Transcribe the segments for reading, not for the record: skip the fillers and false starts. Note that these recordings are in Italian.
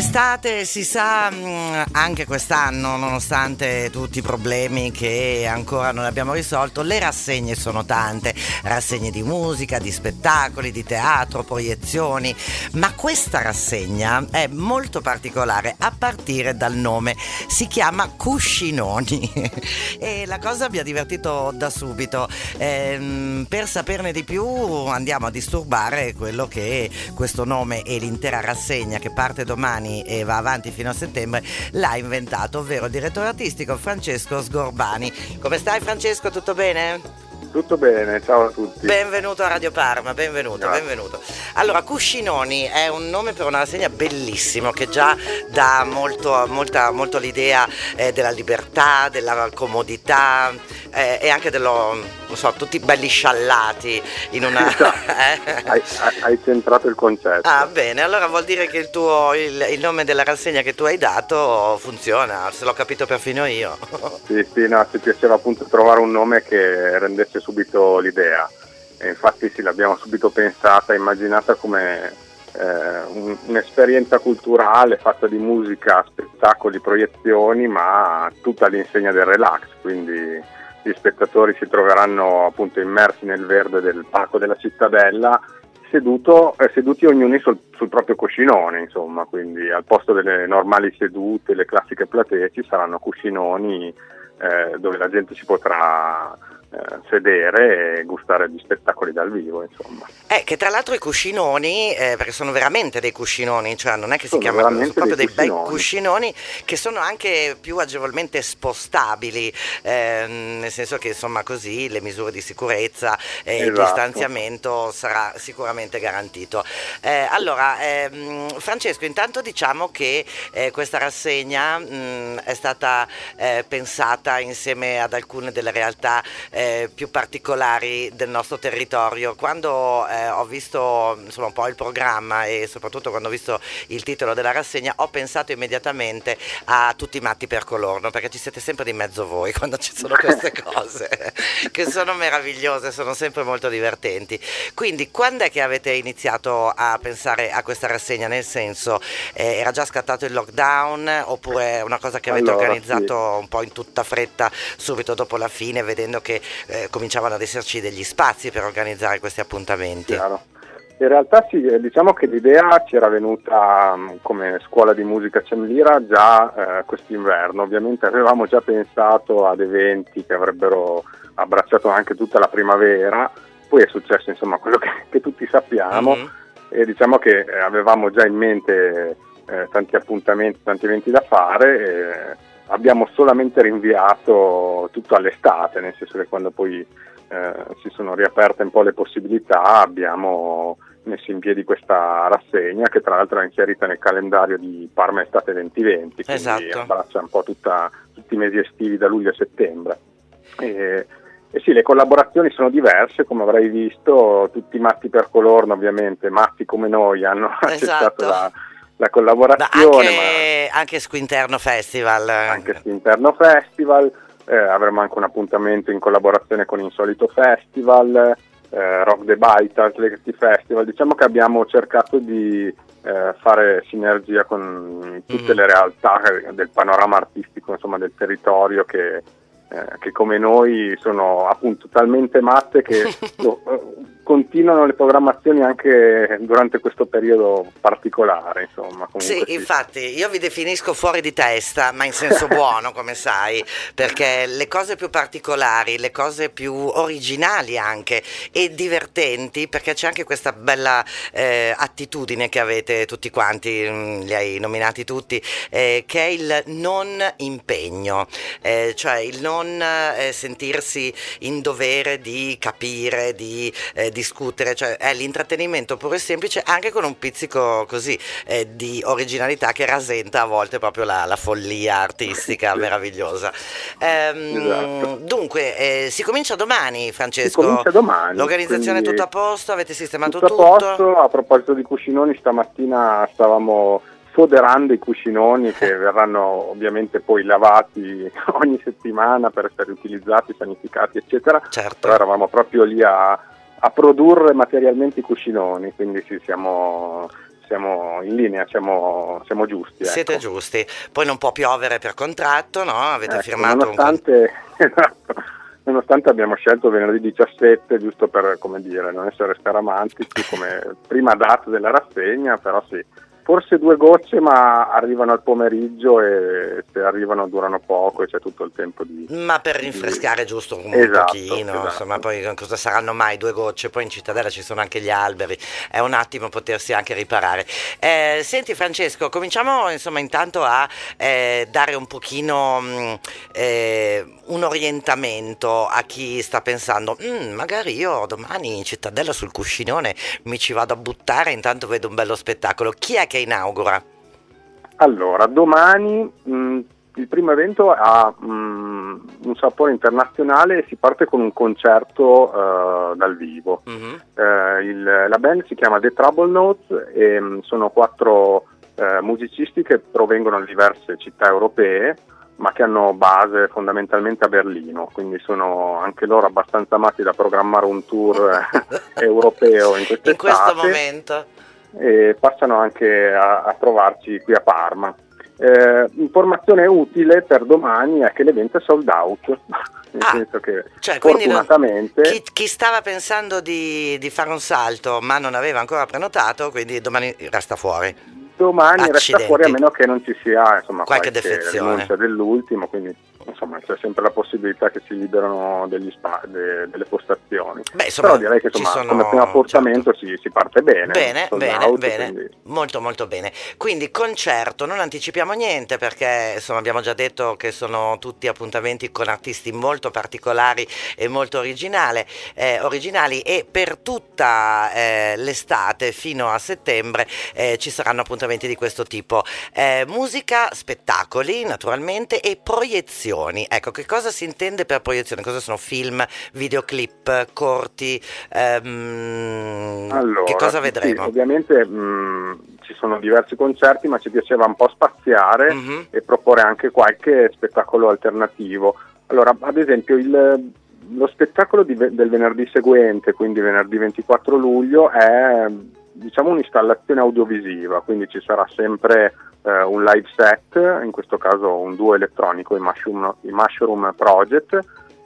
Estate, si sa, anche quest'anno, nonostante tutti i problemi che ancora non abbiamo risolto, le rassegne sono tante, rassegne di musica, di spettacoli, di teatro, proiezioni, ma questa rassegna è molto particolare a partire dal nome, si chiama Cuscinoni e la cosa mi ha divertito da subito. Per saperne di più andiamo a disturbare quello che questo nome e l'intera rassegna che parte domani e va avanti fino a settembre l'ha inventato, ovvero il direttore artistico Francesco Sgorbani. Come stai, Francesco? Tutto bene? Tutto bene, ciao a tutti. Benvenuto a Radio Parma, benvenuto. Allora, Cuscinoni è un nome per una rassegna bellissimo che già dà molto l'idea della libertà, della comodità e anche tutti belli sciallati in una... Hai centrato il concetto. Ah, bene, allora vuol dire che il nome della rassegna che tu hai dato funziona, se l'ho capito perfino io. Sì, no, ci piaceva appunto trovare un nome che rendesse subito l'idea e infatti sì, l'abbiamo subito pensata, immaginata come un'esperienza culturale fatta di musica, spettacoli, proiezioni, ma tutta all'insegna del relax, quindi gli spettatori si troveranno appunto immersi nel verde del parco della Cittadella, seduti ognuno sul proprio cuscinone, insomma, quindi al posto delle normali sedute, le classiche platee, ci saranno cuscinoni dove la gente si potrà sedere e gustare di spettacoli dal vivo, insomma. Che tra l'altro i cuscinoni, perché sono veramente dei cuscinoni, cioè non è che si Sono chiamano, sono proprio dei bei cuscinoni. cuscinoni che sono anche più agevolmente spostabili, nel senso che insomma così le misure di sicurezza e il Esatto. distanziamento sarà sicuramente garantito. Allora, Francesco, intanto diciamo che questa rassegna è stata pensata insieme ad alcune delle realtà più particolari del nostro territorio. Quando ho visto insomma un po' il programma e soprattutto quando ho visto il titolo della rassegna ho pensato immediatamente a Tutti matti per Colorno, perché ci siete sempre di mezzo voi quando ci sono queste cose che sono meravigliose, sono sempre molto divertenti. Quindi quando è che avete iniziato a pensare a questa rassegna? Nel senso, era già scattato il lockdown oppure è una cosa che avete organizzato un po' in tutta fretta subito dopo la fine, vedendo che cominciavano ad esserci degli spazi per organizzare questi appuntamenti? Chiaro. In realtà sì, diciamo che l'idea ci era venuta come scuola di musica Cemlira già quest'inverno. Ovviamente avevamo già pensato ad eventi che avrebbero abbracciato anche tutta la primavera, poi è successo insomma quello che tutti sappiamo, e diciamo che avevamo già in mente tanti appuntamenti, tanti eventi da fare, e abbiamo solamente rinviato tutto all'estate, nel senso che quando poi si sono riaperte un po' le possibilità abbiamo messo in piedi questa rassegna che tra l'altro è inserita nel calendario di Parma Estate 2020, quindi esatto, abbraccia un po' tutti i mesi estivi da luglio a settembre. E sì, le collaborazioni sono diverse, come avrai visto, Tutti matti per Colorno, ovviamente matti come noi hanno accettato la collaborazione, anche Squinterno Festival. Anche Squinterno Festival, avremo anche un appuntamento in collaborazione con Insolito Festival, Rock the Bite, Legacy Festival. Diciamo che abbiamo cercato di fare sinergia con tutte le realtà del panorama artistico, insomma, del territorio che come noi sono appunto talmente matte che continuano le programmazioni anche durante questo periodo particolare, insomma. Sì, infatti io vi definisco fuori di testa, ma in senso buono, come sai, perché le cose più particolari, le cose più originali anche e divertenti, perché c'è anche questa bella attitudine che avete tutti quanti, li hai nominati tutti, che è il non impegno, cioè il non sentirsi in dovere di capire, di discutere, cioè è l'intrattenimento puro e semplice, anche con un pizzico così di originalità che rasenta a volte proprio la follia artistica meravigliosa. Esatto. Dunque si comincia domani, Francesco? Si comincia domani. L'organizzazione è tutto a posto? Avete sistemato tutto? A posto. A proposito di cuscinoni, stamattina stavamo foderando i cuscinoni che verranno ovviamente poi lavati ogni settimana per essere utilizzati, sanificati, eccetera. Certo. Però eravamo proprio lì a produrre materialmente i cuscinoni, quindi sì, siamo siamo in linea, siamo giusti. Siete ecco. giusti. Poi non può piovere per contratto, no? Avete Ecco, firmato esatto, nonostante abbiamo scelto venerdì 17, giusto per, come dire, non essere scaramantici come prima data della rassegna, però sì. Forse 2 gocce, ma arrivano al pomeriggio e se arrivano durano poco e c'è tutto il tempo di... Ma per rinfrescare giusto un Esatto, pochino, esatto. insomma, poi cosa saranno mai 2 gocce? Poi in Cittadella ci sono anche gli alberi, è un attimo potersi anche riparare. Senti Francesco, cominciamo insomma intanto a dare un pochino un orientamento a chi sta pensando, magari io domani in Cittadella sul cuscinone mi ci vado a buttare, intanto vedo un bello spettacolo. Chi è che inaugura? Allora, domani il primo evento ha un sapore internazionale e si parte con un concerto dal vivo. La band si chiama The Trouble Notes e sono 4 musicisti che provengono da diverse città europee, ma che hanno base fondamentalmente a Berlino, quindi sono anche loro abbastanza amati da programmare un tour europeo in questo momento. E passano anche a trovarci qui a Parma. Informazione utile per domani è che l'evento è sold out, nel senso che cioè, fortunatamente chi stava pensando di fare un salto ma non aveva ancora prenotato, quindi domani resta fuori. Domani resta fuori, a meno che non ci sia insomma qualche defezione, rinuncia dell'ultimo, quindi insomma c'è sempre la possibilità che si liberano delle postazioni. Beh, insomma, però direi che insomma, come primo appuntamento si parte bene. Bene, molto molto bene. Quindi concerto, non anticipiamo niente perché insomma abbiamo già detto che sono tutti appuntamenti con artisti molto particolari e molto originali, e per tutta l'estate fino a settembre ci saranno appuntamenti di questo tipo, musica, spettacoli naturalmente e proiezioni. Ecco, che cosa si intende per proiezioni? Cosa sono? Film, videoclip, corti? Allora, che cosa vedremo? Sì, ovviamente ci sono diversi concerti, ma ci piaceva un po' spaziare e proporre anche qualche spettacolo alternativo. Allora, ad esempio lo spettacolo del venerdì seguente, quindi venerdì 24 luglio, è diciamo un'installazione audiovisiva, quindi ci sarà sempre un live set, in questo caso un duo elettronico, i Mushroom Project,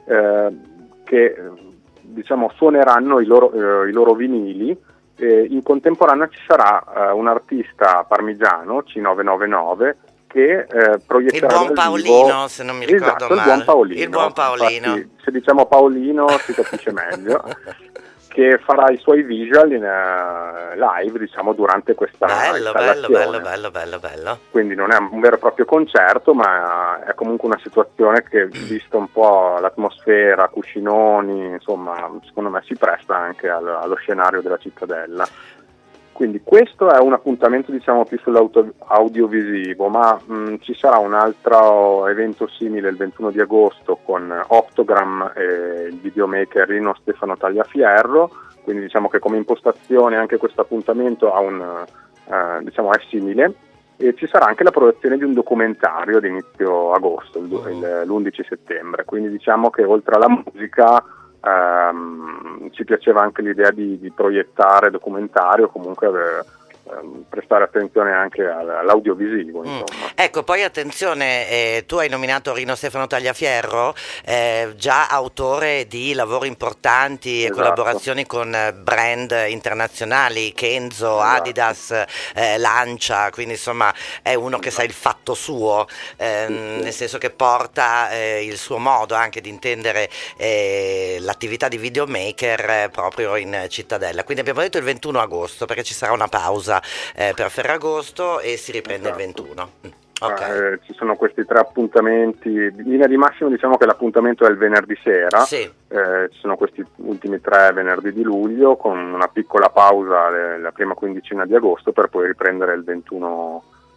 che diciamo suoneranno i loro vinili. In contemporanea ci sarà un artista parmigiano, C999, che proietterà il buon Paolino, se non mi ricordo male. Il buon Paolino. Infatti, se diciamo Paolino si capisce meglio. Che farà i suoi visual in live, diciamo, durante questa installazione. Bello. Quindi non è un vero e proprio concerto, ma è comunque una situazione che, vista un po' l'atmosfera, cuscinoni, insomma, secondo me si presta anche allo scenario della Cittadella. Quindi questo è un appuntamento diciamo più sull'audiovisivo, ma ci sarà un altro evento simile il 21 di agosto con Optogram e il videomaker Rino Stefano Tagliaferro, quindi diciamo che come impostazione anche questo appuntamento diciamo è simile, e ci sarà anche la proiezione di un documentario di inizio agosto, l'11 settembre, quindi diciamo che oltre alla musica ci piaceva anche l'idea di proiettare documentario, comunque prestare attenzione anche all'audiovisivo. Ecco, poi attenzione, tu hai nominato Rino Stefano Tagliaferro, già autore di lavori importanti e collaborazioni con brand internazionali, Kenzo, Adidas, Lancia, quindi insomma è uno che sa il fatto suo, nel senso che porta il suo modo anche di intendere l'attività di videomaker proprio in Cittadella. Quindi abbiamo detto il 21 agosto perché ci sarà una pausa per Ferragosto e si riprende il 21. Okay. Ci sono questi 3 appuntamenti. In linea di massimo diciamo che l'appuntamento è il venerdì sera, sì. Ci sono questi ultimi 3 venerdì di luglio con una piccola pausa la prima quindicina di agosto per poi riprendere il 21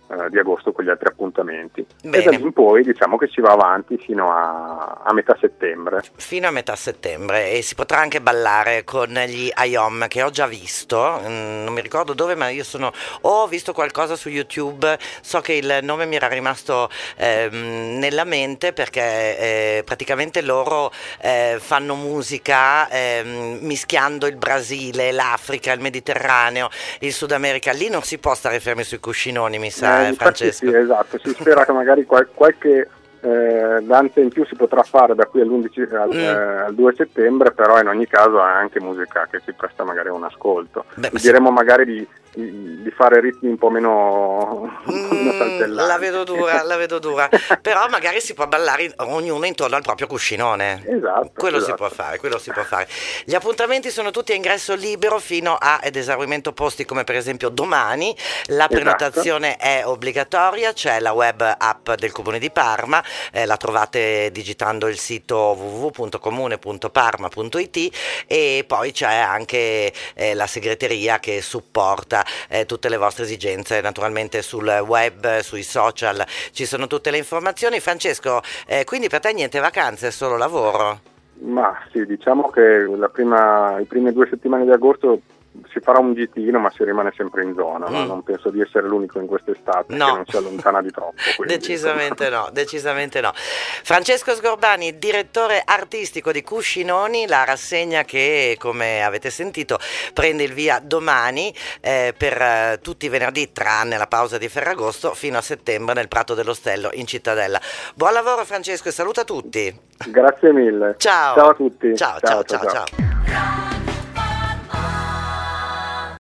di agosto con gli altri appuntamenti. Bene. E da lì in poi diciamo che si va avanti fino a metà settembre. Fino a metà settembre, e si potrà anche ballare con gli IOM che ho già visto, non mi ricordo dove, ma ho visto qualcosa su YouTube, so che il nome mi era rimasto nella mente perché praticamente loro fanno musica mischiando il Brasile, l'Africa, il Mediterraneo, il Sud America. Lì non si può stare fermi sui cuscinoni, mi sa, Francesco. Sì, esatto, si spera che magari qualche danza in più si potrà fare da qui all'11 al 2 settembre, però in ogni caso è anche musica che si presta magari a un ascolto. Diremo magari di fare ritmi un po' meno saltellanti. La vedo dura però magari si può ballare ognuno intorno al proprio cuscinone. Esatto, quello esatto. Si può fare. Gli appuntamenti sono tutti a ingresso libero fino ad esaurimento posti, come per esempio domani. La prenotazione è obbligatoria, c'è la web app del Comune di Parma, la trovate digitando il sito www.comune.parma.it, e poi c'è anche la segreteria che supporta tutte le vostre esigenze. Naturalmente sul web, sui social ci sono tutte le informazioni. Francesco, quindi per te niente vacanze, solo lavoro? Ma sì, diciamo che i prime 2 settimane di agosto si farà un gitino, ma si rimane sempre in zona, no? Non penso di essere l'unico in quest'estate che non si allontana di troppo. Quindi. Decisamente no. Francesco Sgorbani, direttore artistico di Cuscinoni, la rassegna che, come avete sentito, prende il via domani per tutti i venerdì, tranne la pausa di Ferragosto, fino a settembre nel Prato dell'Ostello in Cittadella. Buon lavoro Francesco e saluta tutti. Grazie mille. Ciao. Ciao a tutti. Ciao.